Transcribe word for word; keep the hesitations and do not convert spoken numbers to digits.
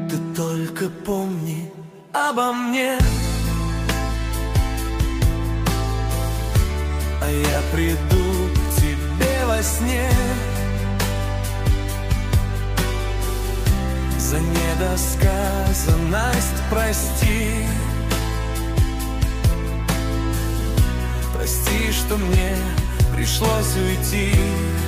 Ты только помни обо мне, а я приду к тебе во сне. За недосказанность прости, прости, что мне пришлось уйти.